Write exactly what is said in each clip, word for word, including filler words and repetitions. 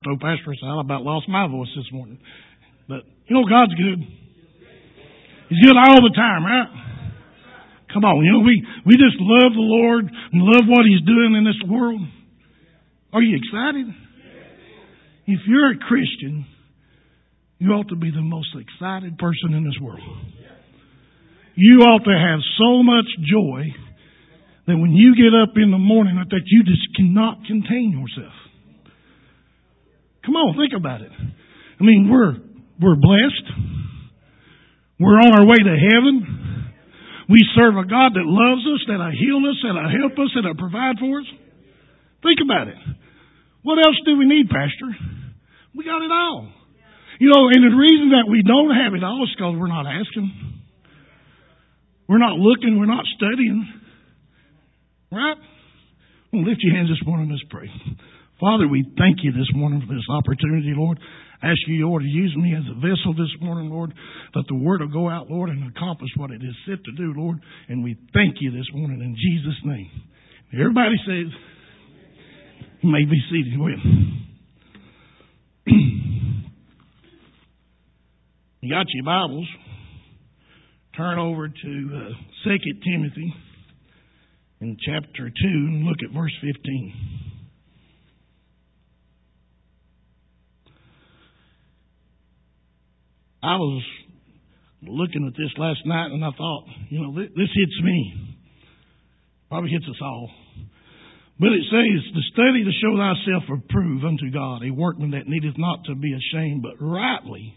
So, Pastor, I about lost my voice this morning. But, you know, God's good. He's good all the time, right? Come on, you know, we, we just love the Lord and love what He's doing in this world. Are you excited? If you're a Christian, you ought to be the most excited person in this world. You ought to have so much joy that when you get up in the morning that you just cannot contain yourself. Come on, think about it. I mean, we're we're blessed. We're on our way to heaven. We serve a God that loves us, that'll heal us, that'll help us, that'll provide for us. Think about it. What else do we need, Pastor? We got it all. You know, and the reason that we don't have it all is because we're not asking. We're not looking. We're not studying. Right? Well, lift your hands this morning and let's pray. Father, we thank you this morning for this opportunity, Lord. I ask you, Lord, to use me as a vessel this morning, Lord, that the word will go out, Lord, and accomplish what it is set to do, Lord. And we thank you this morning in Jesus' name. Everybody says, you may be seated. Go ahead. You got your Bibles. Turn over to uh, Second Timothy in chapter two and look at verse fifteen. I was looking at this last night and I thought, you know, this, this hits me. Probably hits us all. But it says, to study to show thyself approved unto God, a workman that needeth not to be ashamed, but rightly.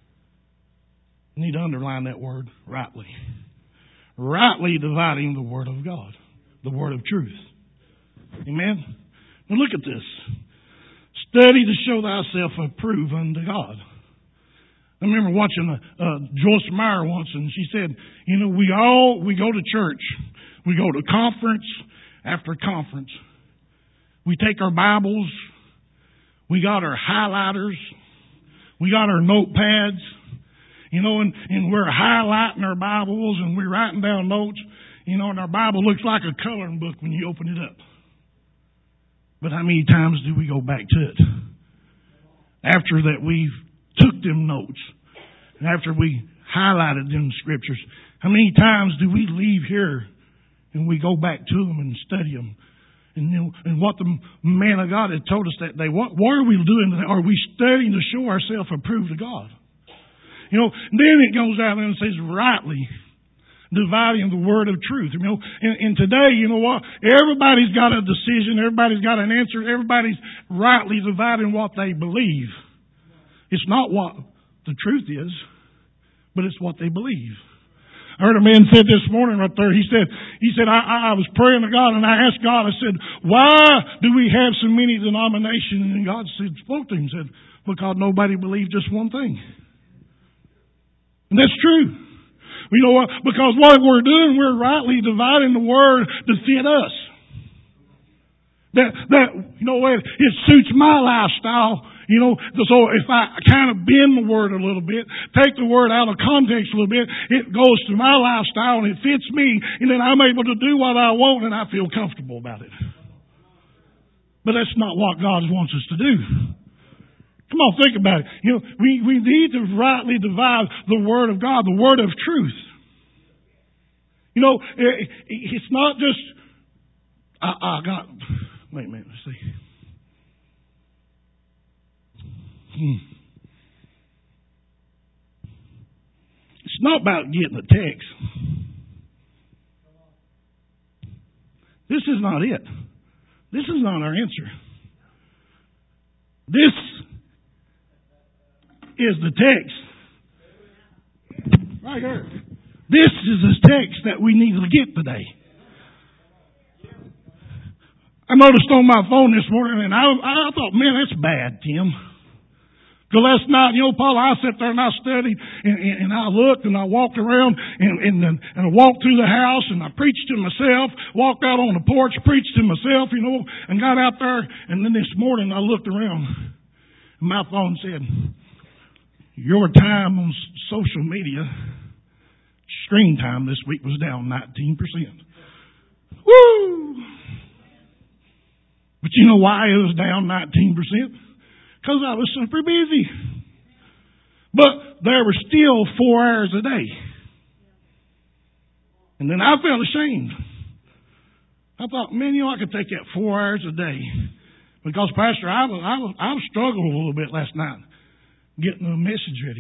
You need to underline that word, rightly. Rightly dividing the word of God, the word of truth. Amen? Now look at this. Study to show thyself approved unto God. I remember watching uh, uh, Joyce Meyer once, and she said, you know, we all, we go to church. We go to conference after conference. We take our Bibles. We got our highlighters. We got our notepads. You know, and, and we're highlighting our Bibles and we're writing down notes. You know, and our Bible looks like a coloring book when you open it up. But how many times do we go back to it? After that we've took them notes. And after we highlighted them scriptures. How many times do we leave here and we go back to them and study them? And, you know, and what the man of God had told us that day. What, what are we doing? Are we studying to show ourselves approved to God? You know, then it goes out and says, rightly dividing the word of truth. You know, and, and today, you know what? Everybody's got a decision. Everybody's got an answer. Everybody's rightly dividing what they believe. It's not what the truth is, but it's what they believe. I heard a man said this morning right there. He said, he said, I, I was praying to God and I asked God, I said, why do we have so many denominations? And God said, spoke to him and said, because nobody believed just one thing. And that's true. You know what? Because what we're doing, we're rightly dividing the word to fit us. That, that, you know, it, it suits my lifestyle. You know, so if I kind of bend the word a little bit, take the word out of context a little bit, it goes to my lifestyle and it fits me, and then I'm able to do what I want and I feel comfortable about it. But that's not what God wants us to do. Come on, think about it. You know, we, we need to rightly divide the word of God, the word of truth. You know, it, it's not just, I, I got, wait a minute, let's see. Hmm. It's not about getting a text. This is not it. This is not our answer. This is the text. Right here. This is the text that we need to get today. I noticed on my phone this morning, and I, I thought, man, that's bad, Tim. Because last night, you know, Paul, I sat there and I studied, and, and, and I looked and I walked around and, and, and I walked through the house and I preached to myself, walked out on the porch, preached to myself, you know, and got out there. And then this morning I looked around and my phone said, your time on social media, screen time this week was down nineteen percent. Woo! But you know why it was down nineteen percent? because I was super busy. But there were still four hours a day. And then I felt ashamed. I thought, man, you know, I could take that four hours a day. Because, Pastor, I was, I was, I was struggling a little bit last night getting the message ready.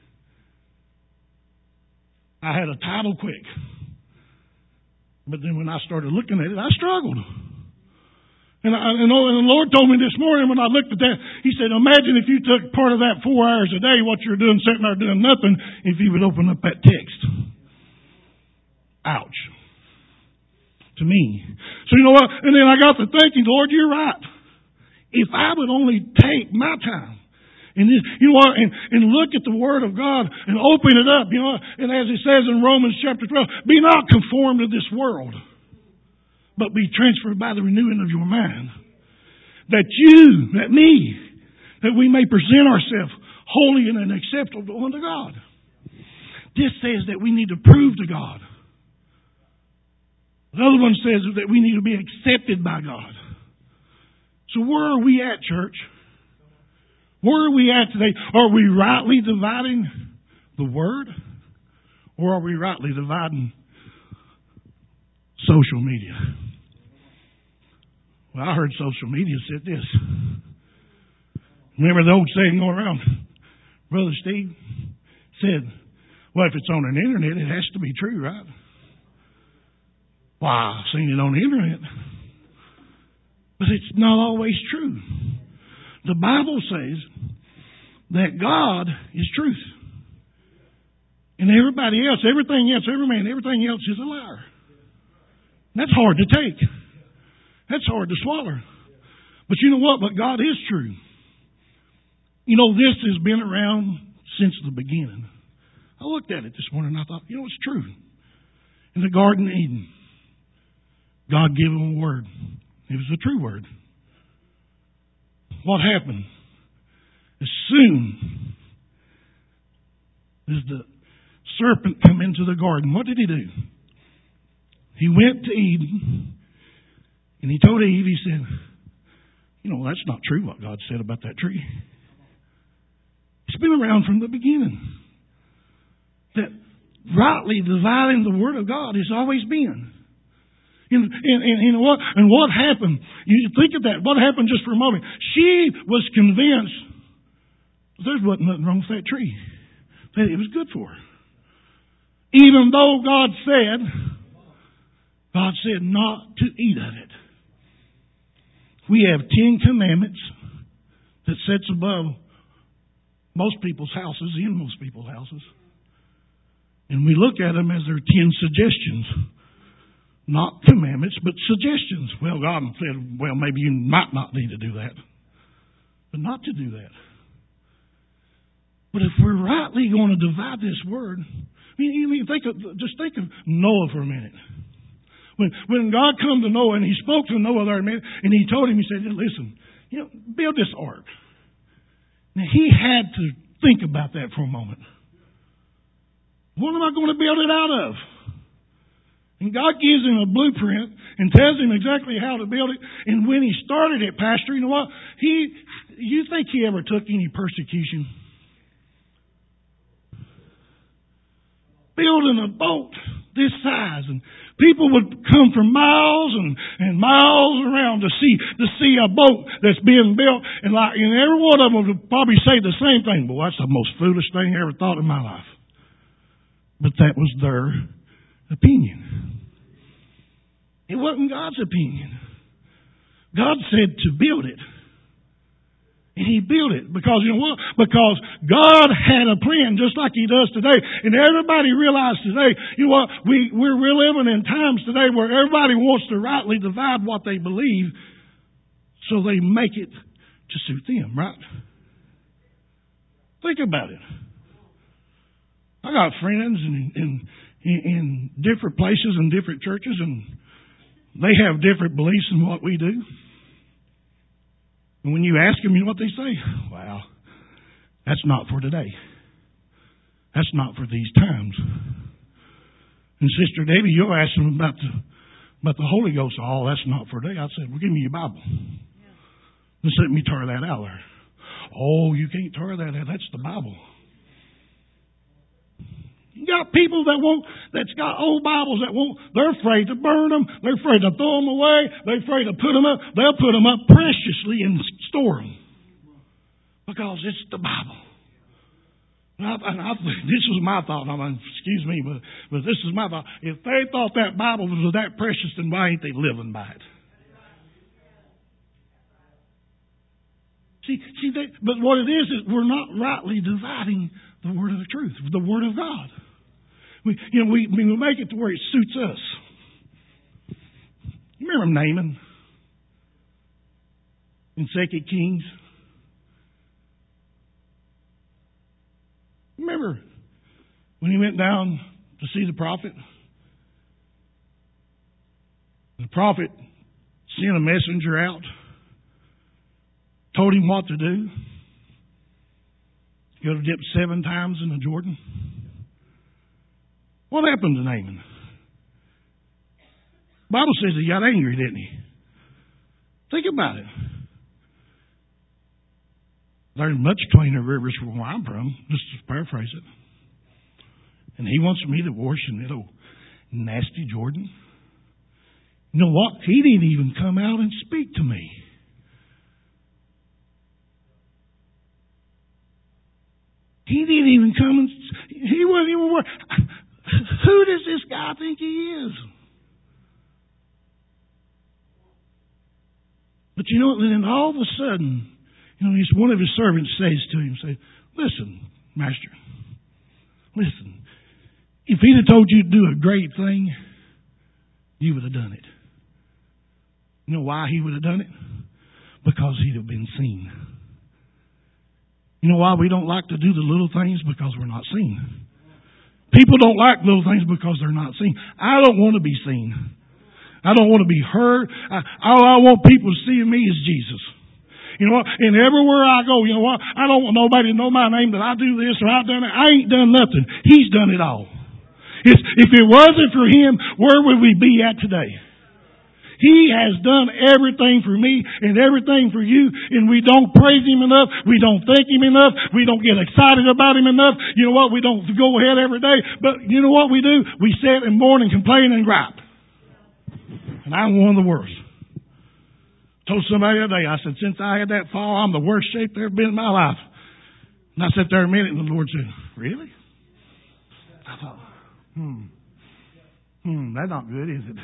I had a title quick. But then when I started looking at it, I struggled. And, I, and the Lord told me this morning when I looked at that, He said, imagine if you took part of that four hours a day, what you're doing, sitting there doing nothing, if you would open up that text. Ouch. To me. So you know what? And then I got to thinking, Lord, you're right. If I would only take my time and this, you know what, and, and look at the Word of God and open it up, you know, and as it says in Romans chapter twelve, be not conformed to this world, but be transferred by the renewing of your mind. That you, that me, that we may present ourselves holy and acceptable unto God. This says that we need to prove to God. The other one says that we need to be accepted by God. So where are we at, church? Where are we at today? Are we rightly dividing the Word? Or are we rightly dividing social media? Well, I heard social media said this. Remember the old saying going around? Brother Steve said, well, if it's on the internet, it has to be true, right? Well, I've seen it on the internet. But it's not always true. The Bible says that God is truth. And everybody else, everything else, every man, everything else is a liar. That's hard to take. That's hard to swallow. But you know what? But God is true. You know, this has been around since the beginning. I looked at it this morning and I thought, you know, it's true. In the Garden of Eden, God gave him a word. It was a true word. What happened? As soon as the serpent come into the garden, what did he do? He went to Eden and he told Eve, he said, you know, that's not true what God said about that tree. It's been around from the beginning. That rightly dividing the Word of God has always been. And, and, and you know what? And what happened? You think of that. What happened just for a moment? She was convinced there wasn't nothing wrong with that tree. That it was good for her. Even though God said, God said not to eat of it. We have Ten Commandments that sits above most people's houses, in most people's houses. And we look at them as their ten suggestions. Not commandments, but suggestions. Well, God said, well, maybe you might not need to do that. But not to do that. But if we're rightly going to divide this word, I mean, you mean think of, just think of Noah for a minute. When when God come to Noah and he spoke to Noah there a minute, and he told him, he said, listen, you know, build this ark. Now he had to think about that for a moment. What am I going to build it out of? And God gives him a blueprint and tells him exactly how to build it. And when he started it, Pastor, you know what? He, you think he ever took any persecution? Building a boat this size, and people would come from miles and, and miles around to see to see a boat that's being built, and like and every one of them would probably say the same thing. Boy, that's the most foolish thing I ever thought in my life. But that was their opinion. It wasn't God's opinion. God said to build it. And He built it. Because, you know what? Because God had a plan just like He does today. And everybody realized today, you know what? We, we're, we're living in times today where everybody wants to rightly divide what they believe so they make it to suit them, right? Think about it. I got friends in, in, in different places and different churches, and they have different beliefs in what we do. And when you ask them, you know what they say? Well, that's not for today. That's not for these times. And Sister Debbie, you'll ask them about the about the Holy Ghost. Oh, that's not for today. I said, well, give me your Bible. Yeah. Just let me tear that out there. Oh, you can't tear that out. That's the Bible. You got people that won't, that's got old Bibles that won't, they're afraid to burn them. They're afraid to throw them away. They're afraid to put them up. They'll put them up preciously and store them. Because it's the Bible. And I, and I, this was my thought. I mean, excuse me, but, but this is my thought. If they thought that Bible was that precious, then why ain't they living by it? See, see, they, but what it is is we're not rightly dividing the word of the truth, the word of God. We, you know, we, we make it to where it suits us. You remember Naaman in Second Kings? Remember when he went down to see the prophet? The prophet sent a messenger out, told him what to do. Go to dip seven times in the Jordan. What happened to Naaman? The Bible says he got angry, didn't he? Think about it. There's much cleaner rivers from where I'm from, just to paraphrase it. And he wants me to wash in that old nasty Jordan. You know what? He didn't even come out and speak to me. He didn't even come and, he wasn't even worried. Who does this guy think he is? But you know what? Then all of a sudden, you know, one of his servants says to him, say, listen, Master, listen, if he'd have told you to do a great thing, you would have done it. You know why he would have done it? Because he'd have been seen. You know why we don't like to do the little things? Because we're not seen. People don't like little things because they're not seen. I don't want to be seen. I don't want to be heard. I, all I want people to see in me is Jesus. You know what? And everywhere I go, you know what? I don't want nobody to know my name that I do this or I've done that. I ain't done nothing. He's done it all. It's, if it wasn't for Him, where would we be at today? He has done everything for me and everything for you, and we don't praise Him enough. We don't thank Him enough. We don't get excited about Him enough. You know what? We don't go ahead every day. But you know what we do? We sit and mourn and complain and gripe. And I'm one of the worst. Told somebody the other day, I said, since I had that fall, I'm the worst shape there ever been in my life. And I sat there a minute, and the Lord said, really? I thought, hmm, hmm, that's not good, is it?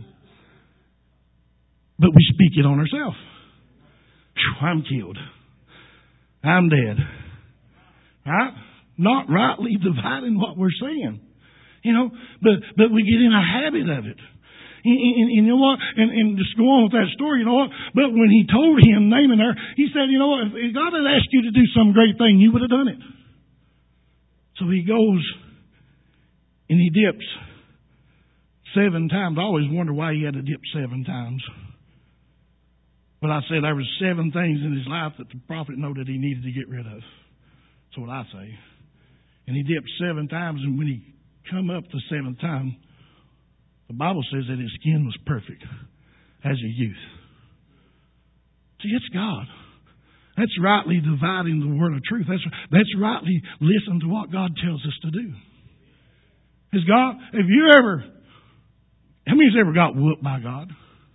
But we speak it on ourselves. Whew, I'm killed. I'm dead. Right? Not rightly dividing what we're saying. You know, but but we get in a habit of it. And, and, and you know what? And, and just go on with that story, you know what? But when he told him, Naaman there, he said, you know what? If God had asked you to do some great thing, you would have done it. So he goes and he dips seven times. I always wonder why he had to dip seven times. But I said there was seven things in his life that the prophet noted he needed to get rid of. That's what I say. And he dipped seven times, and when he come up the seventh time, the Bible says that his skin was perfect as a youth. See, it's God. That's rightly dividing the word of truth. That's that's rightly listening to what God tells us to do. Has God, have you ever, how many's ever got whooped by God?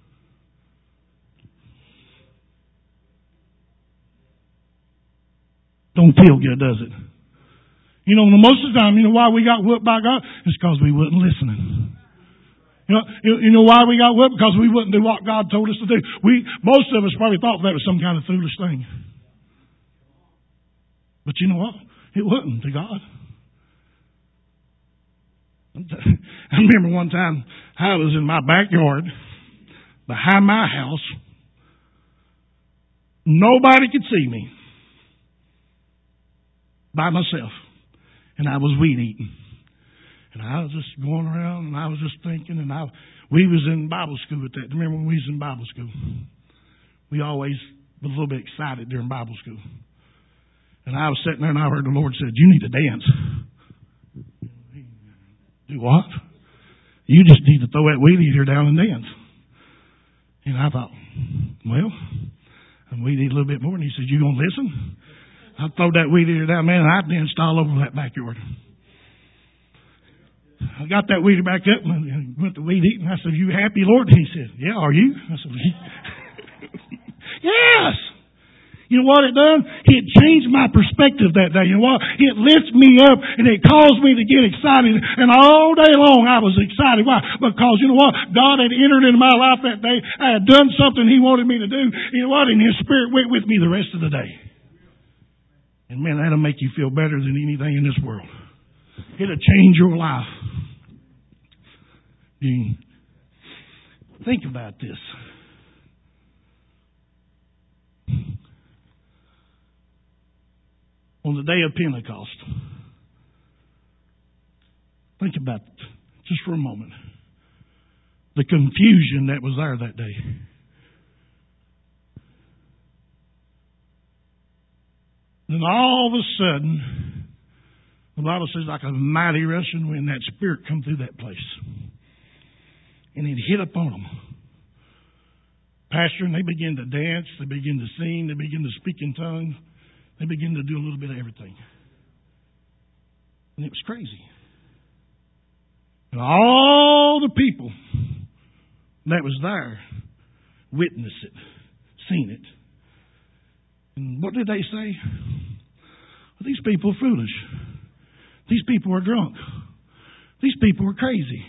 Don't feel good, does it? You know, most of the time, you know why we got whooped by God? It's because we wasn't listening. You know, you know why we got whooped? Because we wouldn't do what God told us to do. We, most of us probably thought that was some kind of foolish thing. But you know what? It wasn't to God. I remember one time I was in my backyard behind my house. Nobody could see me. By myself. And I was weed eating. And I was just going around and I was just thinking, and I we was in Bible school at that. Remember when we was in Bible school? We always was a little bit excited during Bible school. And I was sitting there and I heard the Lord said, you need to dance. Do what? You just need to throw that weed eater down and dance. And I thought, well, and we need a little bit more. And he said, you gonna listen? I throw that weed eater down, man, and I danced all over that backyard. I got that weed back up and went to weed eating. I said, "You happy, Lord?" He said, "Yeah, are you?" I said, "Yes." You know what it done? It changed my perspective that day. You know what? It lifts me up and it caused me to get excited. And all day long I was excited. Why? Because you know what? God had entered into my life that day. I had done something He wanted me to do. You know what? And His Spirit went with me the rest of the day. And man, that'll make you feel better than anything in this world. It'll change your life. You think about this. On the day of Pentecost, think about it just for a moment. The confusion that was there that day. Then all of a sudden, the Bible says like a mighty rushing wind, that Spirit come through that place. And it hit upon them. Pastor, and they began to dance, they began to sing, they began to speak in tongues. They began to do a little bit of everything. And it was crazy. And all the people that was there witnessed it, seen it. And what did they say? Well, these people are foolish. These people are drunk. These people are crazy.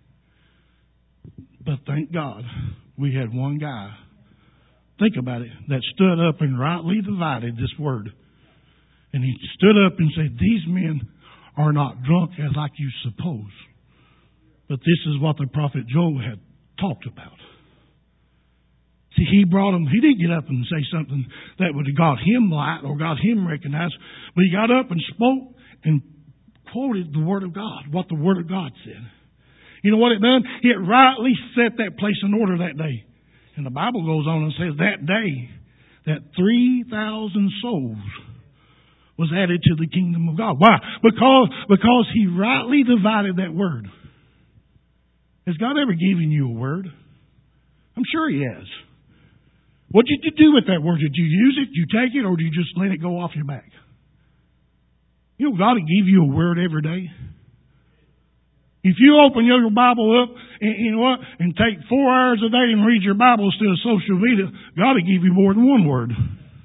But thank God we had one guy, think about it, that stood up and rightly divided this word. And he stood up and said, "These men are not drunk as like you suppose. But this is what the prophet Joel had talked about." See, he brought him, he didn't get up and say something that would have got him light or got him recognized. But he got up and spoke and quoted the Word of God, what the Word of God said. You know what it done? It rightly set that place in order that day. And the Bible goes on and says that day, that three thousand souls was added to the kingdom of God. Why? Because, because He rightly divided that word. Has God ever given you a word? I'm sure He has. What did you do with that word? Did you use it? Did you take it? Or did you just let it go off your back? You know, God will give you a word every day. If you open your Bible up and, you know what, and take four hours a day and read your Bible instead of social media, God will give you more than one word.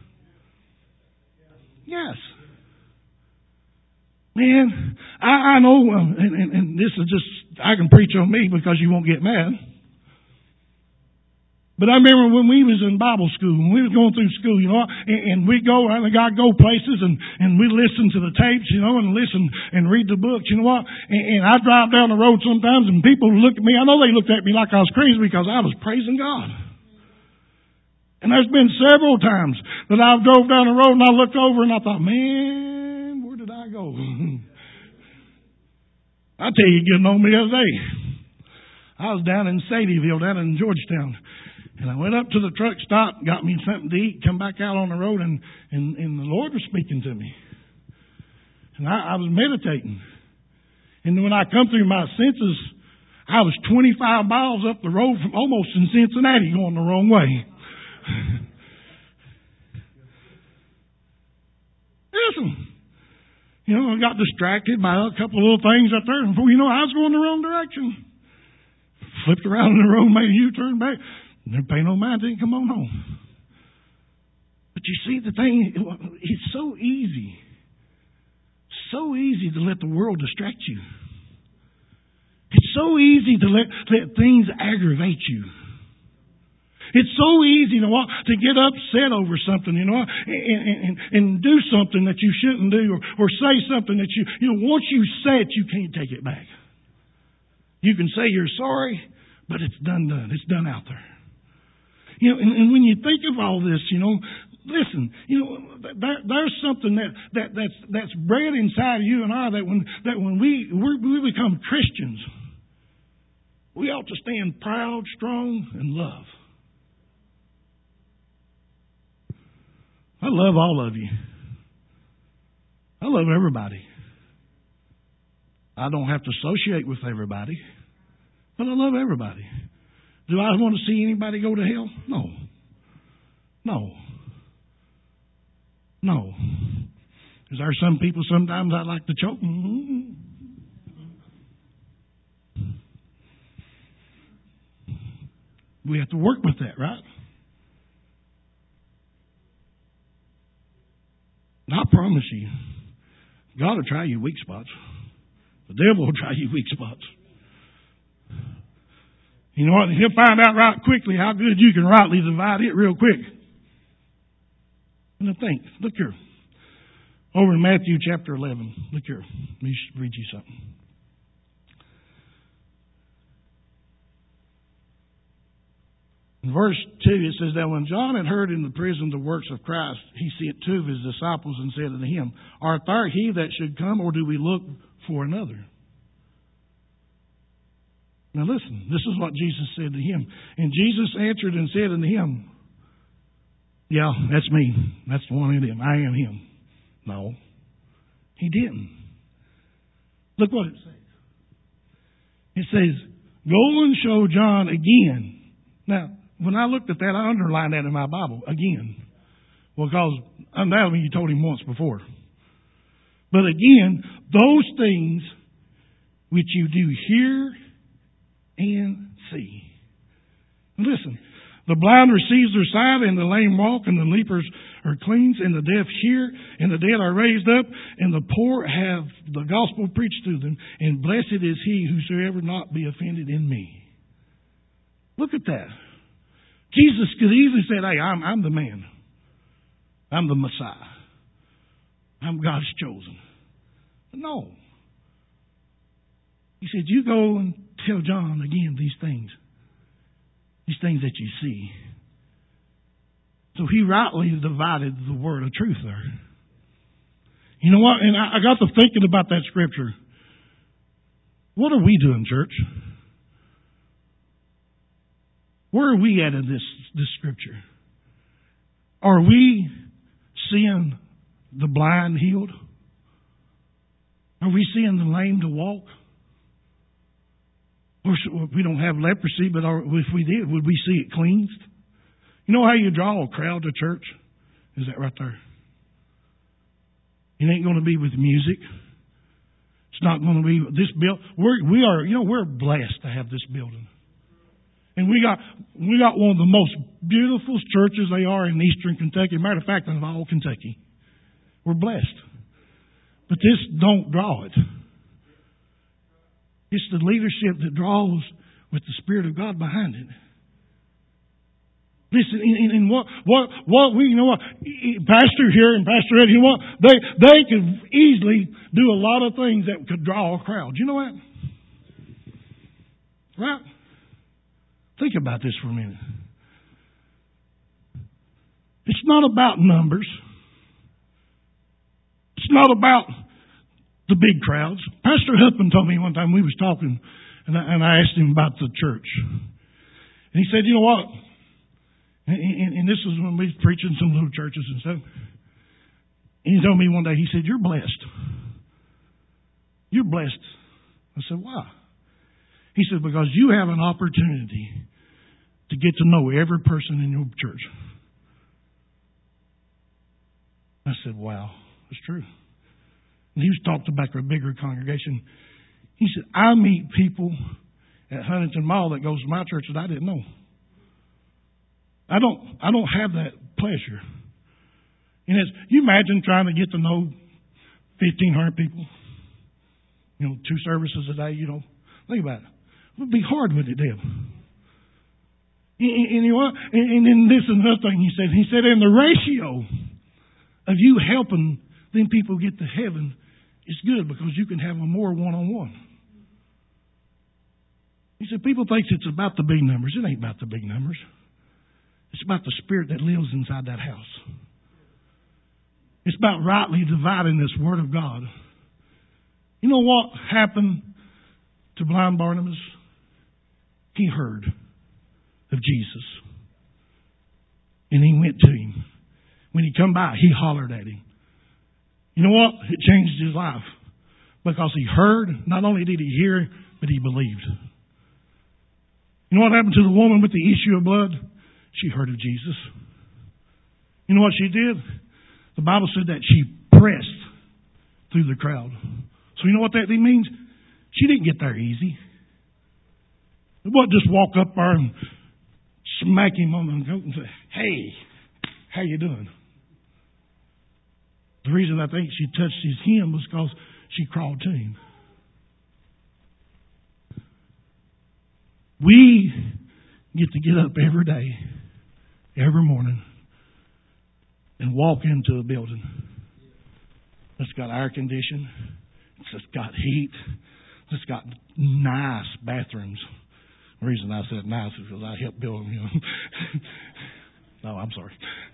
Yes. Man, I, I know, um, and, and, and this is just, I can preach on me because you won't get mad. But I remember when we was in Bible school, when we was going through school, you know, and, and we'd go, and God go places, and, and we'd listen to the tapes, you know, and listen and read the books, you know what? And, and I'd drive down the road sometimes, and people would look at me. I know they looked at me like I was crazy because I was praising God. And there's been several times that I drove down the road and I looked over and I thought, man, where did I go? I tell you, getting on me the other day. I was down in Sadieville, down in Georgetown. And I went up to the truck stop, got me something to eat, come back out on the road, and, and, and the Lord was speaking to me. And I, I was meditating. And when I come through my senses, I was twenty-five miles up the road from almost in Cincinnati going the wrong way. Listen, you know, I got distracted by a couple of little things up there, and before you know, I was going the wrong direction. Flipped around in the road, made a U-turn back. Never pay no mind, didn't come on home. But you see, the thing, it's so easy, so easy to let the world distract you. It's so easy to let, let things aggravate you. It's so easy to want to get upset over something, you know, and, and, and do something that you shouldn't do, or, or say something that you, you know, once you say it, you can't take it back. You can say you're sorry, but it's done done. It's done out there. You know, and, and when you think of all this, you know, listen, you know, there, there's something that, that that's that's bred inside of you and I that when that when we we're, we become Christians, we ought to stand proud, strong, and love. I love all of you. I love everybody. I don't have to associate with everybody, but I love everybody. Do I want to see anybody go to hell? No. No. No. Because there are some people sometimes I like to choke. Mm-hmm. We have to work with that, right? And I promise you, God will try your weak spots. The devil will try your weak spots. You know what? He'll find out right quickly how good you can rightly divide it real quick. And I think, look here. Over in Matthew chapter eleven. Look here. Let me read you something. In verse two, it says that when John had heard in the prison the works of Christ, he sent two of his disciples and said unto him, Art thou he that should come, or do we look for another? Now listen, this is what Jesus said to him. And Jesus answered and said unto him, Yeah, that's me. That's the one in him. I am him. No, he didn't. Look what it says. It says, Go and show John again. Now, when I looked at that, I underlined that in my Bible, again. Well, because undoubtedly you told him once before. But again, those things which you do hear and see. Listen, the blind receive their sight, and the lame walk, and the lepers are cleansed, and the deaf hear, and the dead are raised up, and the poor have the gospel preached to them, and blessed is he whosoever not be offended in me. Look at that. Jesus could easily say, hey, I'm, I'm the man. I'm the Messiah. I'm God's chosen. But no. He said, you go and tell John again these things. These things that you see. So he rightly divided the word of truth there. You know what? And I, I got to thinking about that scripture. What are we doing, church? Where are we at in this, this scripture? Are we seeing the blind healed? Are we seeing the lame to walk? Or we don't have leprosy, but if we did, would we see it cleansed? You know how you draw a crowd to church? Is that right there? It ain't going to be with music. It's not going to be this build. We're, we are, you know, we're blessed to have this building. And we got we got one of the most beautiful churches they are in eastern Kentucky. Matter of fact, in all Kentucky. We're blessed. But this don't draw it. It's the leadership that draws with the Spirit of God behind it. Listen, and, and what what what we you know what Pastor here and Pastor Ed, you know what they they could easily do a lot of things that could draw a crowd. You know what? Right? Think about this for a minute. It's not about numbers. It's not about the big crowds. Pastor Huffman told me one time we was talking, and I, and I asked him about the church. And he said, you know what? And, and, and this was when we was preaching some little churches and stuff. And he told me one day, he said, you're blessed. You're blessed. I said, why? He said, because you have an opportunity to get to know every person in your church. I said, wow, that's true. And he was talking about a bigger congregation. He said, I meet people at Huntington Mall that goes to my church that I didn't know. I don't I don't have that pleasure. And as you imagine trying to get to know fifteen hundred people, you know, two services a day, you know, think about it. It would be hard with it, Deb. And, and, you know what? And, and then this is another thing he said. He said, and the ratio of you helping them people get to heaven is good because you can have a more one-on-one. He said, people think it's about the big numbers. It ain't about the big numbers. It's about the spirit that lives inside that house. It's about rightly dividing this word of God. You know what happened to blind Barnabas? He heard of Jesus. And he went to him. When he come by, he hollered at him. You know what? It changed his life. Because he heard, not only did he hear, but he believed. You know what happened to the woman with the issue of blood? She heard of Jesus. You know what she did? The Bible said that she pressed through the crowd. So you know what that means? She didn't get there easy. It wasn't just walk up there and smack him on the coat and say, "Hey, how you doing?" The reason I think she touched his hem was because she crawled to him. We get to get up every day, every morning, and walk into a building that's got air conditioning, it's got heat, it's got nice bathrooms. The reason I said nice is because I helped build them. You know. No, I'm sorry.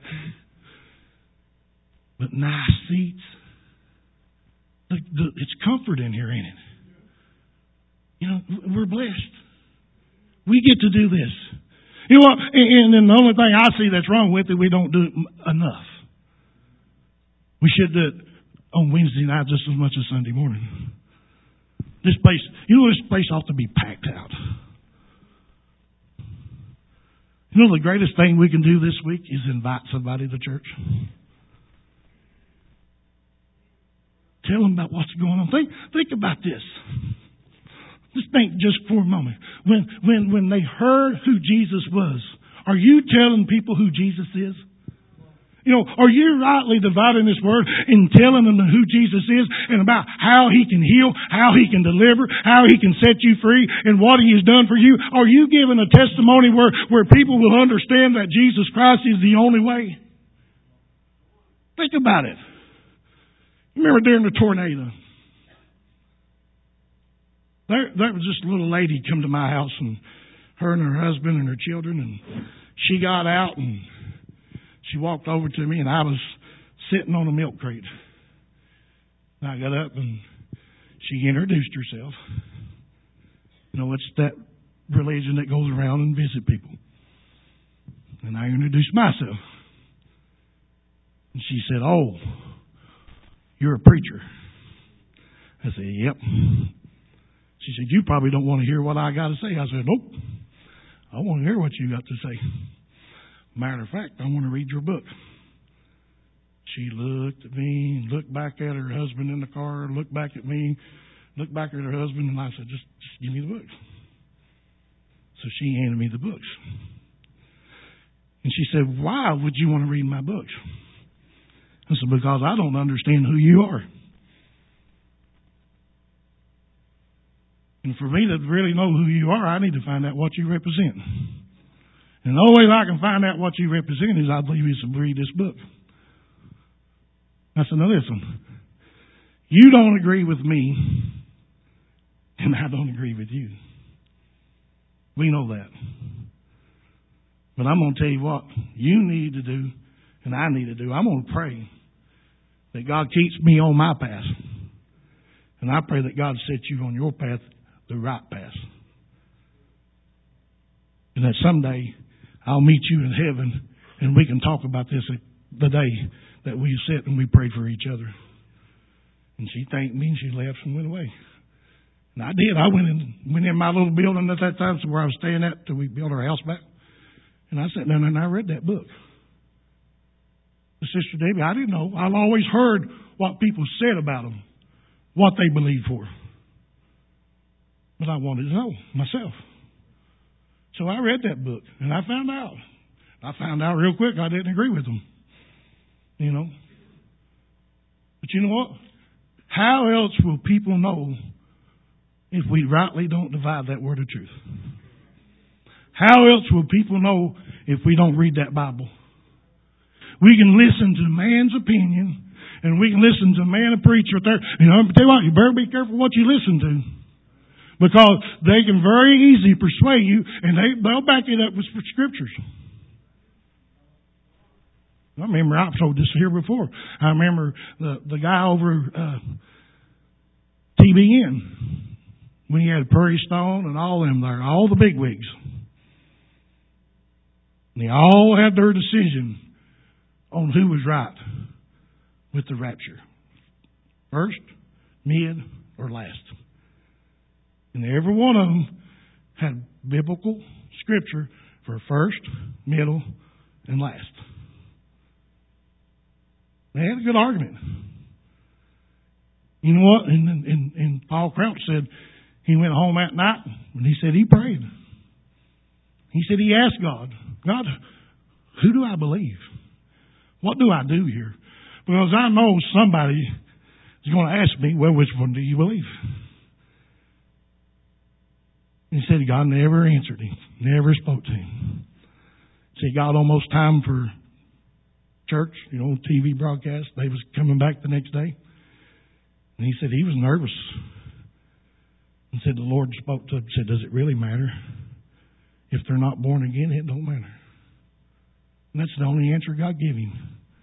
But nice seats. The, the, it's comfort in here, ain't it? You know, we're blessed. We get to do this. You know what? And, and the only thing I see that's wrong with it, we don't do it enough. We should do it on Wednesday night just as much as Sunday morning. This place, you know, this place ought to be packed out. You know, the greatest thing we can do this week is invite somebody to church. Tell them about what's going on. Think, think about this. Just think just for a moment. When, when, when they heard who Jesus was, are you telling people who Jesus is? You know, are you rightly dividing this word and telling them who Jesus is and about how He can heal, how He can deliver, how He can set you free, and what He has done for you? Are you giving a testimony where, where people will understand that Jesus Christ is the only way? Think about it. Remember during the tornado, there, there was just a little lady come to my house, and her and her husband and her children, and she got out and she walked over to me, and I was sitting on a milk crate. And I got up and she introduced herself. You know, it's that religion that goes around and visit people. And I introduced myself. And she said, "Oh, you're a preacher." I said, "Yep." She said, "You probably don't want to hear what I got to say." I said, "Nope. I want to hear what you got to say. Matter of fact, I want to read your book." She looked at me, looked back at her husband in the car, looked back at me, looked back at her husband, and I said, just, just give me the books. So she handed me the books. And she said, "Why would you want to read my books?" I said, "Because I don't understand who you are. And for me to really know who you are, I need to find out what you represent. And the only way I can find out what you represent is I believe you should read this book." I said, "Now listen, you don't agree with me, and I don't agree with you. We know that. But I'm going to tell you what you need to do, and I need to do. I'm going to pray that God keeps me on my path. And I pray that God sets you on your path, the right path. And that someday I'll meet you in heaven, and we can talk about this the day that we sit and we prayed for each other." And she thanked me, and she left and went away. And I did. I went in, went in my little building at that time, so where I was staying at till we built our house back. And I sat down and I read that book. Sister Debbie, I didn't know. I've always heard what people said about them, what they believed for. But I wanted to know myself. So I read that book, and I found out. I found out real quick I didn't agree with them. You know. But you know what? How else will people know if we rightly don't divide that word of truth? How else will people know if we don't read that Bible? We can listen to man's opinion, and we can listen to a man, a preacher there. You know, but tell you what, you better be careful what you listen to. Because they can very easily persuade you, and they, they'll back it up with scriptures. I remember I've told this here before. I remember the, the guy over uh, T B N, when he had Prairie Stone and all them there, all the bigwigs. And they all had their decision on who was right with the rapture. First, mid, or last. And every one of them had biblical scripture for first, middle, and last. They had a good argument. You know what? And, and, and Paul Crouch said he went home that night and he said he prayed. He said he asked God, God, who do I believe? What do I do here? Because I know somebody is going to ask me, well, which one do you believe? And he said God never answered him, never spoke to him. He said God almost time for church, you know, T V broadcast. They was coming back the next day. And he said he was nervous. And said the Lord spoke to him, said, does it really matter? If they're not born again, it don't matter. And that's the only answer God gave him.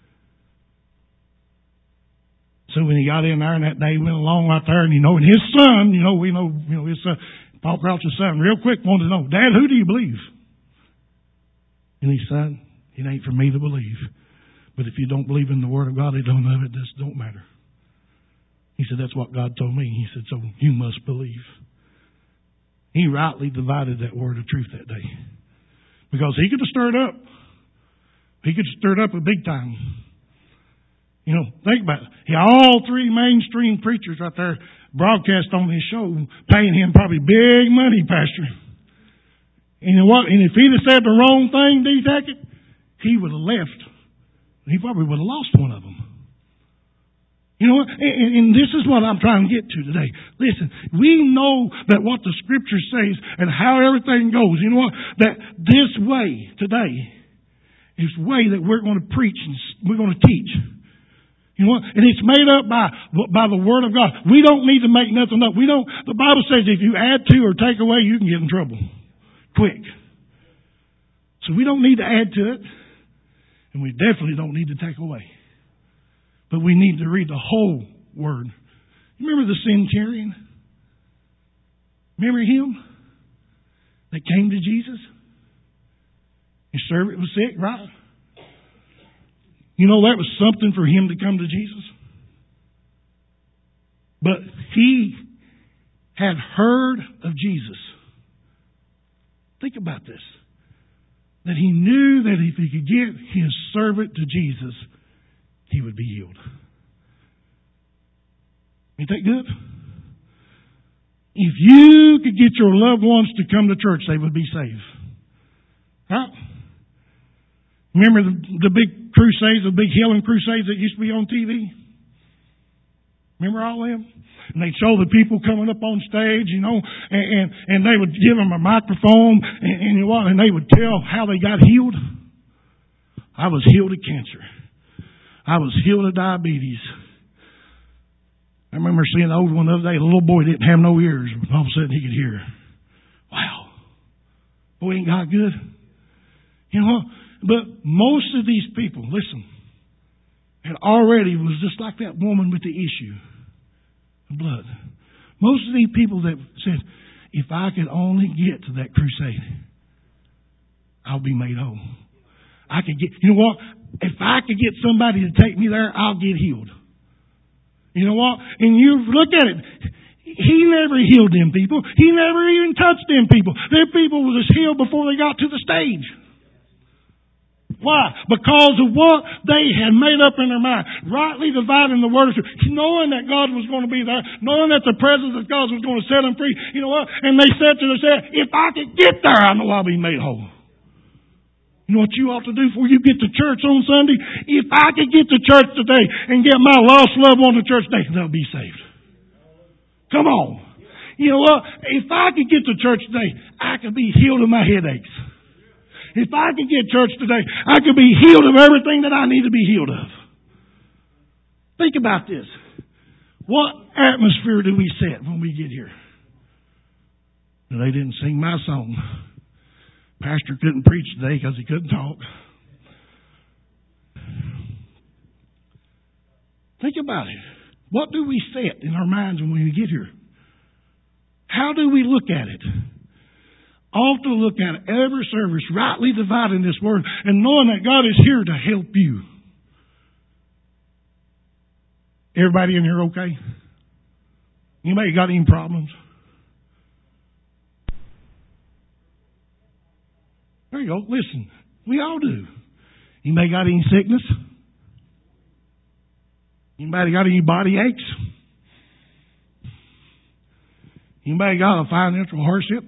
So when he got in there and that day went along right there, and you know, and his son, you know, we know, you know, his son, Paul Crouch's son, real quick wanted to know, Dad, who do you believe? And he said, it ain't for me to believe. But if you don't believe in the Word of God, it don't know it just don't matter. He said, that's what God told me. He said, so you must believe. He rightly divided that word of truth that day. Because he could have stirred up. He could have stirred up a big time. You know, think about it. He, all three mainstream preachers right there broadcast on his show, paying him probably big money, Pastor. And, you know what? And if he'd have said the wrong thing, D. Tackett, he would have left. He probably would have lost one of them. You know, and, and this is what I'm trying to get to today. Listen, we know that what the Scripture says and how everything goes. You know what? That this way today is the way that we're going to preach and we're going to teach. You know what? And it's made up by by the Word of God. We don't need to make nothing up. We don't. The Bible says if you add to or take away, you can get in trouble quick. So we don't need to add to it, and we definitely don't need to take away. But we need to read the whole Word. You remember the centurion? Remember him that came to Jesus? His servant was sick, right? You know, that was something for him to come to Jesus. But he had heard of Jesus. Think about this. That he knew that if he could get his servant to Jesus, he would be healed. Ain't that good? If you could get your loved ones to come to church, they would be saved. Right? Remember the, the big crusades, the big healing crusades that used to be on T V? Remember all them? And they'd show the people coming up on stage, you know, and, and, and they would give them a microphone and, and, you know what, and they would tell how they got healed. I was healed of cancer. I was healed of diabetes. I remember seeing the old one the other day. The little boy didn't have no ears, but all of a sudden he could hear. Wow. Boy, ain't God good? You know, but most of these people, listen, had already was just like that woman with the issue of blood. Most of these people that said, if I could only get to that crusade, I'll be made whole. I could get, you know what? If I could get somebody to take me there, I'll get healed. You know what? And you look at it. He never healed them people. He never even touched them people. Them people were just healed before they got to the stage. Why? Because of what they had made up in their mind. Rightly dividing the word of truth. Knowing that God was going to be there. Knowing that the presence of God was going to set them free. You know what? And they said to themselves, if I could get there, I know I'll be made whole. You know what you ought to do before you get to church on Sunday? If I could get to church today and get my lost loved one to church today, they'll be saved. Come on. You know what? If I could get to church today, I could be healed of my headaches. If I could get church today, I could be healed of everything that I need to be healed of. Think about this. What atmosphere do we set when we get here? They didn't sing my song. Pastor couldn't preach today because he couldn't talk. Think about it. What do we set in our minds when we get here? How do we look at it? Ought to look at it every service, rightly dividing this word and knowing that God is here to help you. Everybody in here okay? Anybody got any problems? There you go. Listen, we all do. Anybody got any sickness? Anybody got any body aches? Anybody got a financial hardship?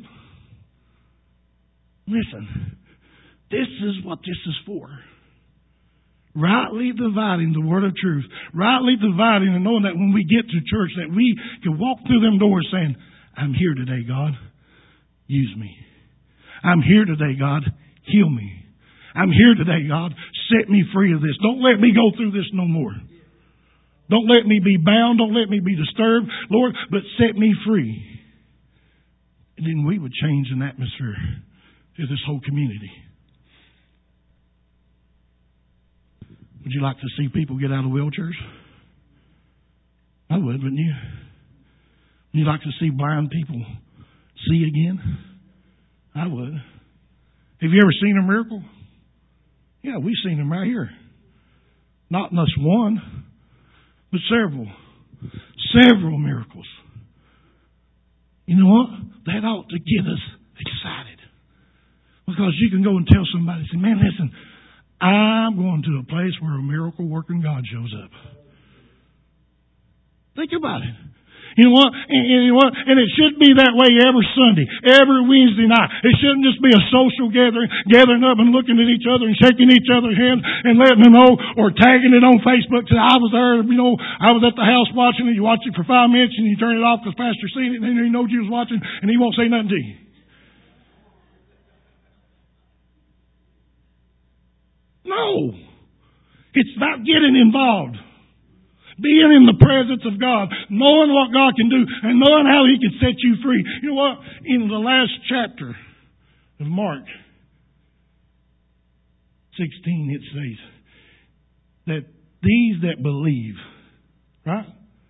Listen, this is what this is for. Rightly dividing the word of truth. Rightly dividing and knowing that when we get to church that we can walk through them doors saying, I'm here today, God. Use me. I'm here today, God. Heal me. I'm here today, God. Set me free of this. Don't let me go through this no more. Don't let me be bound. Don't let me be disturbed, Lord, but set me free. And then we would change an atmosphere to this whole community. Would you like to see people get out of wheelchairs? I would, wouldn't you? Would you like to see blind people see again? I would. Have you ever seen a miracle? Yeah, we've seen them right here. Not just one, but several. Several miracles. You know what? That ought to get us excited. Because you can go and tell somebody, say, man, listen, I'm going to a place where a miracle working God shows up. Think about it. You know what? And, and, you know what? And it should be that way every Sunday, every Wednesday night. It shouldn't just be a social gathering, gathering up and looking at each other and shaking each other's hands and letting them know, or tagging it on Facebook. Say, I was there, you know, I was at the house watching it. You watch it for five minutes and you turn it off because Pastor seen it and he knows you was watching and he won't say nothing to you. No. It's about getting involved. Being in the presence of God. Knowing what God can do. And knowing how He can set you free. You know what? In the last chapter of Mark sixteen, it says that these that believe, right,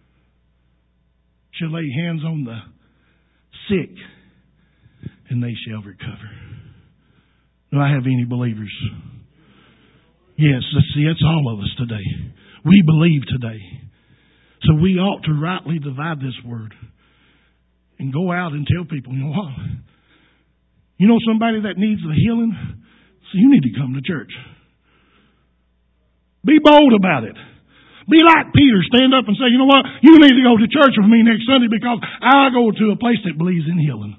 shall lay hands on the sick and they shall recover. Do I have any believers? Yes, see, that's all of us today. We believe today. So we ought to rightly divide this word and go out and tell people, you know what? You know somebody that needs the healing? So you need to come to church. Be bold about it. Be like Peter. Stand up and say, you know what? You need to go to church with me next Sunday because I go to a place that believes in healing.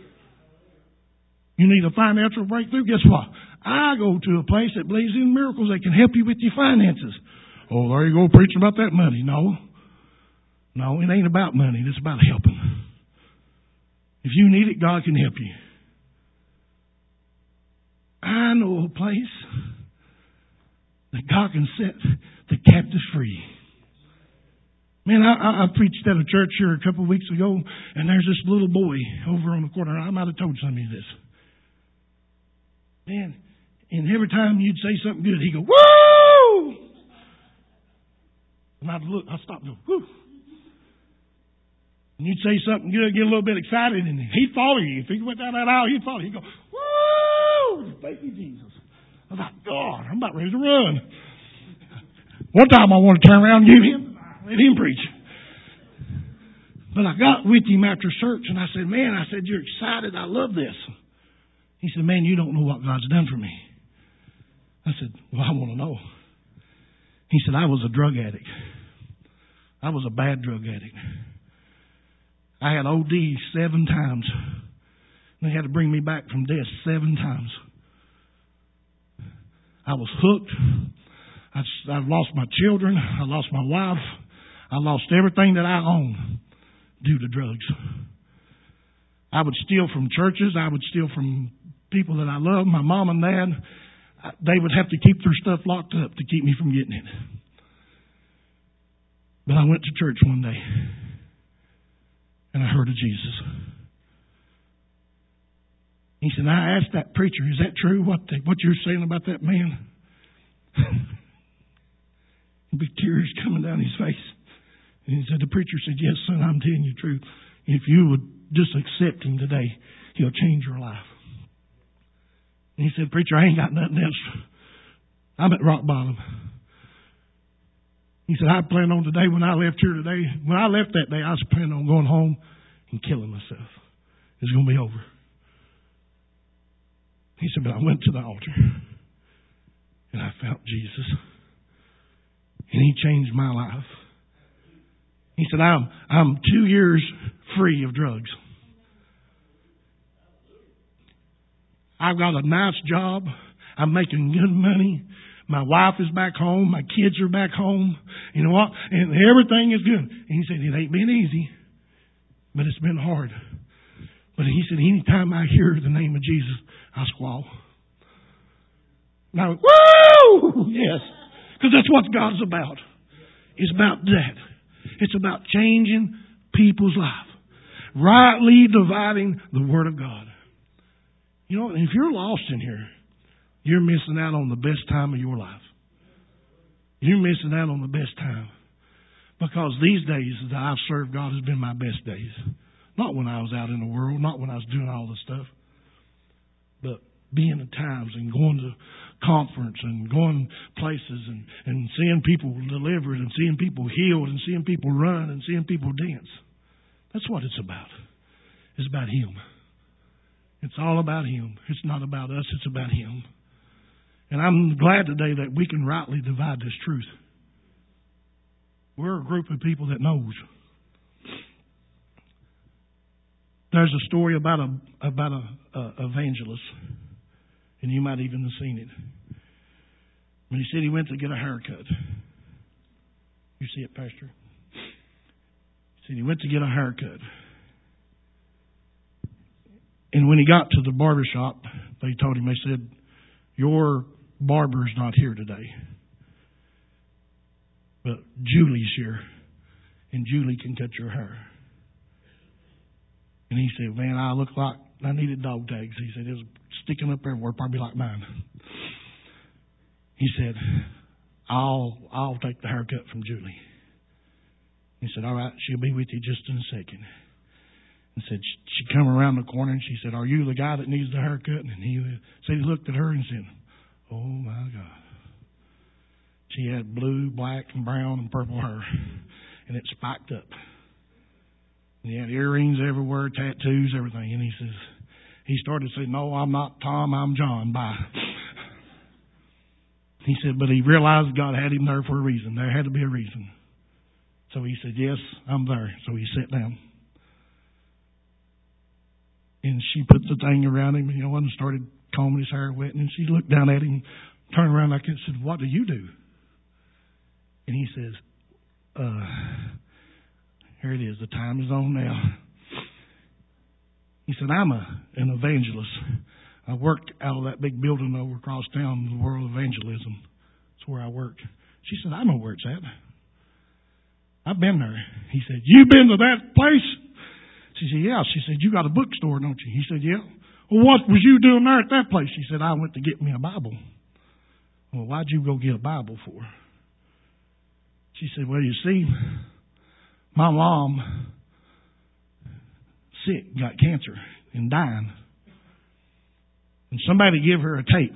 You need a financial breakthrough? Guess what? I go to a place that believes in miracles that can help you with your finances. Oh, there you go preaching about that money. No. No, it ain't about money. It's about helping. If you need it, God can help you. I know a place that God can set the captives free. Man, I, I, I preached at a church here a couple of weeks ago, and there's this little boy over on the corner. I might have told some of you this. Man, and every time you'd say something good, he'd go, woo! And I'd look, I'd stop and go, woo! And you'd say something good, get a little bit excited, and he'd follow you. If he went down that aisle, he'd follow you. He'd go, woo! Thank you, Jesus. I thought, God, I'm about ready to run. One time I wanted to turn around and give him, let him preach. But I got with him after church, and I said, man, I said, you're excited. I love this. He said, man, you don't know what God's done for me. I said, well, I want to know. He said, I was a drug addict. I was a bad drug addict. I had O D seven times. They had to bring me back from death seven times. I was hooked. I, I lost my children. I lost my wife. I lost everything that I owned due to drugs. I would steal from churches. I would steal from people that I loved, my mom and dad. They would have to keep their stuff locked up to keep me from getting it. But I went to church one day, and I heard of Jesus. He said, I asked that preacher, is that true, what they, what you're saying about that man? Big tears coming down his face. And he said, the preacher said, yes, son, I'm telling you the truth. If you would just accept him today, he'll change your life. And he said, preacher, I ain't got nothing else. I'm at rock bottom. He said, I planned on today, when I left here today, when I left that day, I was planning on going home and killing myself. It's going to be over. He said, but I went to the altar and I found Jesus. And He changed my life. He said, I'm, I'm two years free of drugs. I've got a nice job. I'm making good money. My wife is back home. My kids are back home. You know what? And everything is good. And he said, it ain't been easy, but it's been hard. But he said, anytime I hear the name of Jesus, I squall. And I went, woo! Yes. Because that's what God's about. It's about that. It's about changing people's life. Rightly dividing the Word of God. You know, if you're lost in here, you're missing out on the best time of your life. You're missing out on the best time. Because these days that I've served God has been my best days. Not when I was out in the world, not when I was doing all this stuff. But being at times and going to conference and going places and, and seeing people delivered and seeing people healed and seeing people run and seeing people dance. That's what it's about. It's about Him. It's all about Him. It's not about us. It's about Him. And I'm glad today that we can rightly divide this truth. We're a group of people that knows. There's a story about a about a, a evangelist, and you might even have seen it. When he said he went to get a haircut. You see it, Pastor? He said he went to get a haircut. And when he got to the barber shop, they told him, they said, your barber's not here today. But Julie's here, and Julie can cut your hair. And he said, man, I look like I needed dog tags. He said, it was sticking up everywhere, probably like mine. He said, I'll I'll take the haircut from Julie. He said, all right, she'll be with you just in a second. And said, she come around the corner and she said, are you the guy that needs the haircut? And he said, he looked at her and said, oh my God. She had blue, black, and brown, and purple hair. And it spiked up. And he had earrings everywhere, tattoos, everything. And he says, he started saying, no, I'm not Tom, I'm John. Bye. He said, but he realized God had him there for a reason. There had to be a reason. So he said, yes, I'm there. So he sat down. And she put the thing around him, you know, and started combing his hair wet. And she looked down at him, turned around like and said, what do you do? And he says, uh, here it is. The time is on now. He said, I'm a, an evangelist. I work out of that big building over across town, the World Evangelism. That's where I work. She said, I know where it's at. I've been there. He said, you've been to that place? She said, yeah. She said, you got a bookstore, don't you? He said, yeah. Well, what was you doing there at that place? She said, I went to get me a Bible. Well, why'd you go get a Bible for? She said, well, you see, my mom sick, got cancer, and dying. And somebody give her a tape.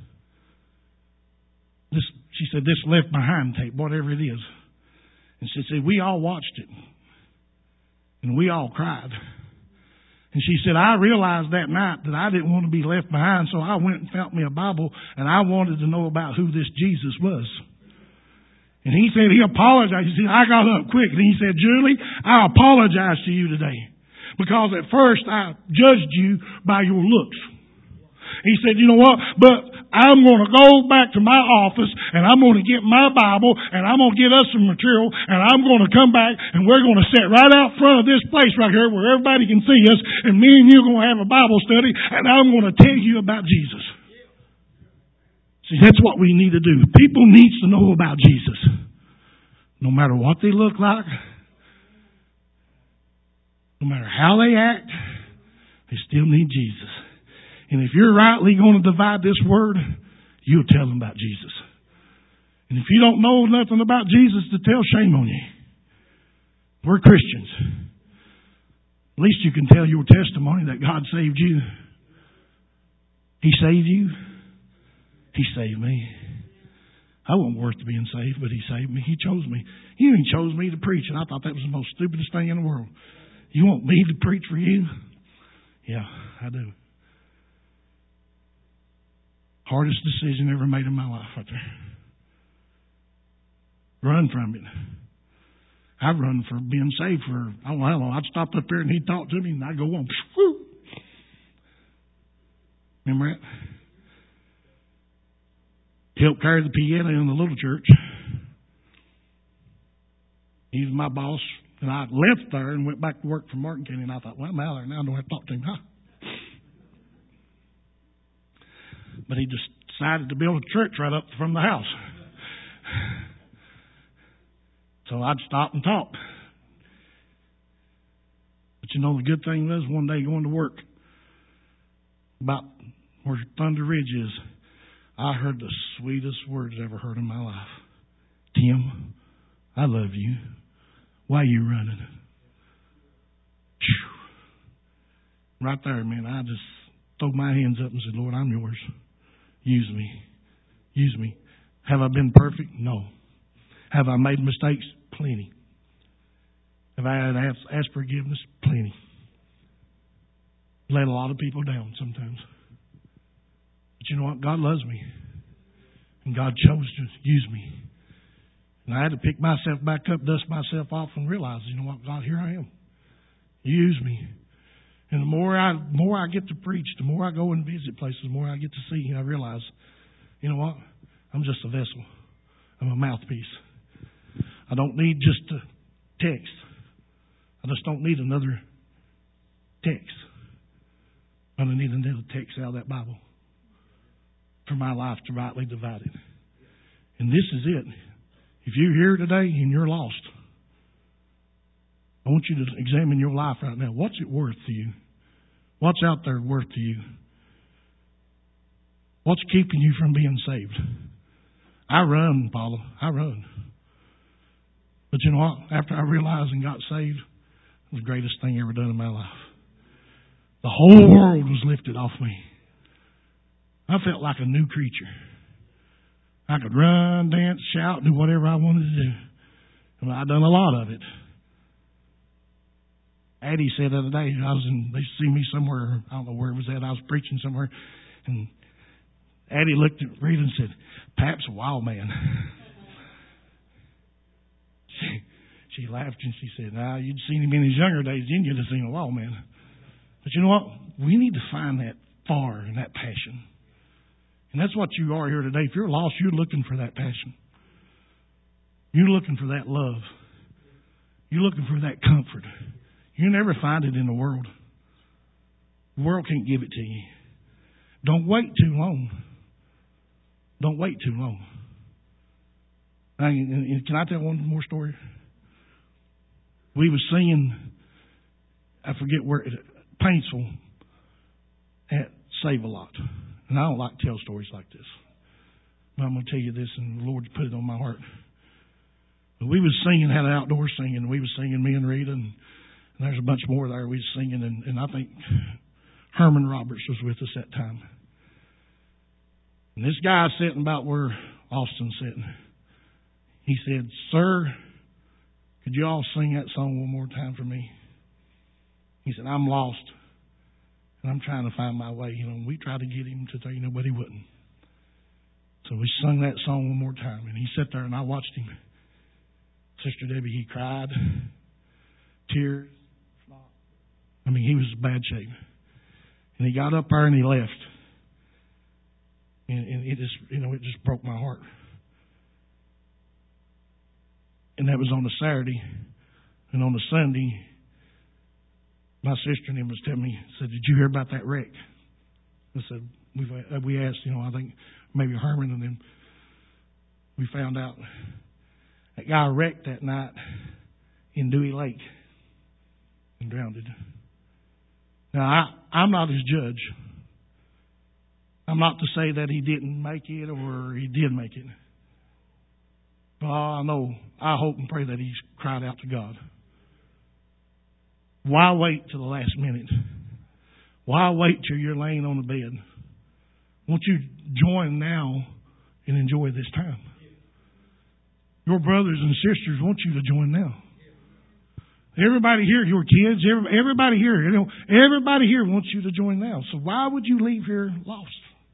This, she said, this left behind tape, whatever it is. And she said, we all watched it. And we all cried. And she said, I realized that night that I didn't want to be left behind, so I went and found me a Bible, and I wanted to know about who this Jesus was. And he said he apologized. He said, I got up quick. And he said, Julie, I apologize to you today. Because at first I judged you by your looks. He said, you know what? But I'm going to go back to my office and I'm going to get my Bible and I'm going to get us some material and I'm going to come back and we're going to sit right out front of this place right here where everybody can see us and me and you are going to have a Bible study and I'm going to tell you about Jesus. See, that's what we need to do. People need to know about Jesus. No matter what they look like, no matter how they act, they still need Jesus. And if you're rightly going to divide this word, you'll tell them about Jesus. And if you don't know nothing about Jesus to tell, shame on you. We're Christians. At least you can tell your testimony that God saved you. He saved you. He saved me. I wasn't worth being saved, but He saved me. He chose me. He even chose me to preach, and I thought that was the most stupidest thing in the world. You want me to preach for you? Yeah, I do. Hardest decision ever made in my life right there. Run from it. I've run for being saved for, I don't know how long. I'd stop up there and he'd talk to me and I'd go on. Whoo. Remember that? Helped carry the piano in the little church. He was my boss. And I left there and went back to work for Martin County. And I thought, well, I'm out there now. I don't have to talk to him. Huh? But he just decided to build a church right up from the house. So I'd stop and talk. But you know, the good thing was one day going to work about where Thunder Ridge is, I heard the sweetest words I ever heard in my life. Tim, I love you. Why are you running? Whew. Right there, man, I just threw my hands up and said, Lord, I'm yours. Use me. Use me. Have I been perfect? No. Have I made mistakes? Plenty. Have I had to ask forgiveness? Plenty. Let a lot of people down sometimes. But you know what? God loves me. And God chose to use me. And I had to pick myself back up, dust myself off, and realize, you know what, God, here I am. Use me. And the more I more I get to preach, the more I go and visit places, the more I get to see, I realize, you know what, I'm just a vessel. I'm a mouthpiece. I don't need just a text. I just don't need another text. I don't need another text out of that Bible for my life to rightly divide it. And this is it. If you're here today and you're lost, I want you to examine your life right now. What's it worth to you? What's out there worth to you? What's keeping you from being saved? I run, Paula. I run. But you know what? After I realized and got saved, it was the greatest thing ever done in my life. The whole world was lifted off me. I felt like a new creature. I could run, dance, shout, do whatever I wanted to do. And I'd done a lot of it. Addie said the other day, I was in, they see me somewhere, I don't know where it was at, I was preaching somewhere, and Addie looked at Rita and said, Pap's a wild man. she, she laughed and she said, nah, you'd seen him in his younger days, then you'd have seen a wild man. But you know what? We need to find that fire and that passion. And that's what you are here today. If you're lost, you're looking for that passion. You're looking for that love. You're looking for that comfort. You'll never find it in the world. The world can't give it to you. Don't wait too long. Don't wait too long. I, can I tell one more story? We was singing, I forget where, Paintsville at Save-A-Lot. And I don't like to tell stories like this. But I'm going to tell you this, and the Lord put it on my heart. But we was singing, had an outdoor singing. We was singing, me and Rita, and, and there's a bunch more there. We was singing, and, and I think Herman Roberts was with us that time. And this guy sitting about where Austin's sitting, he said, Sir, could you all sing that song one more time for me? He said, I'm lost. And I'm trying to find my way. You know, we tried to get him to say, you know, but he wouldn't. So we sung that song one more time. And he sat there and I watched him. Sister Debbie, he cried. Tears. I mean, he was in bad shape. And he got up there and he left. And, and it just, you know, it just broke my heart. And that was on a Saturday. And on a Sunday, my sister and him was telling me, said, did you hear about that wreck? I said, we've, we asked, you know, I think maybe Herman and them, we found out that guy wrecked that night in Dewey Lake and drowned. Now, I, I'm not his judge. I'm not to say that he didn't make it or he did make it. But I know, I hope and pray that he's cried out to God. Why wait till the last minute? Why wait till you're laying on the bed? Won't you join now and enjoy this time? Your brothers and sisters want you to join now. Everybody here, your kids, everybody here, you know, everybody here wants you to join now. So why would you leave here lost?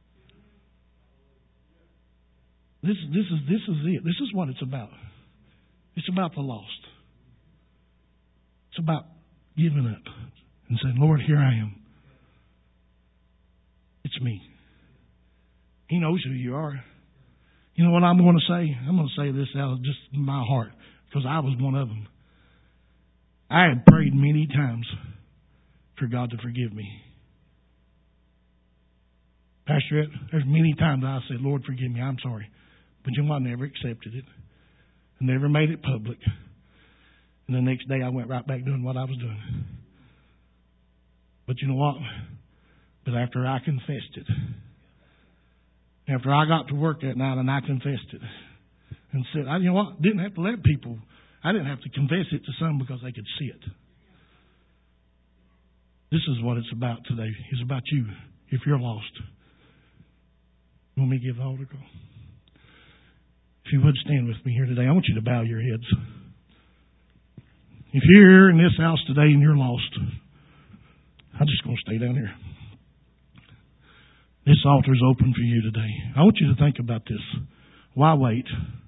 This, this is this is it. This is what it's about. It's about the lost. It's about giving up and saying, Lord, here I am. It's me. He knows who you are. You know what I'm going to say? I'm going to say this out of just my heart, because I was one of them. I had prayed many times for God to forgive me. Pastor, there's many times I said, Lord, forgive me, I'm sorry. But you know what? I never accepted it. I never made it public. And the next day I went right back doing what I was doing. But you know what? But after I confessed it, after I got to work that night and I confessed it, and said, I, you know what? Didn't have to let people, I didn't have to confess it to some because they could see it. This is what it's about today. It's about you, if you're lost. You want me to give the altar call? If you would stand with me here today, I want you to bow your heads. If you're here in this house today and you're lost, I'm just going to stay down here. This altar is open for you today. I want you to think about this. Why wait?